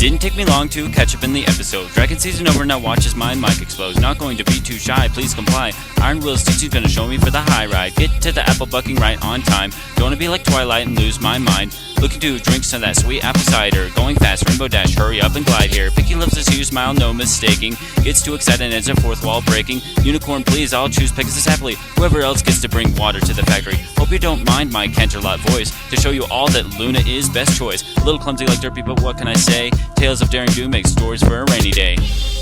Didn't take me long to catch up in the episode. Dragon season over, now watch as my mic explodes. Not going to be too shy, please comply. Iron Will's teaching's gonna show me for the high ride. Get to the apple bucking right on time. Don't wanna be like Twilight and lose my mind. Looking to drink some of that sweet apple cider. Going fast, Rainbow Dash, hurry up and glide here. Picky loves his huge smile, no mistaking. Gets too excited and ends a fourth wall breaking. Unicorn, please, I'll choose Pegasus happily. Whoever else gets to bring water to the factory. Hope you don't mind my Canterlot voice to show you all that Luna is best choice. A little clumsy like Derpy, but what can I say? Tales of daring do make stories for a rainy day.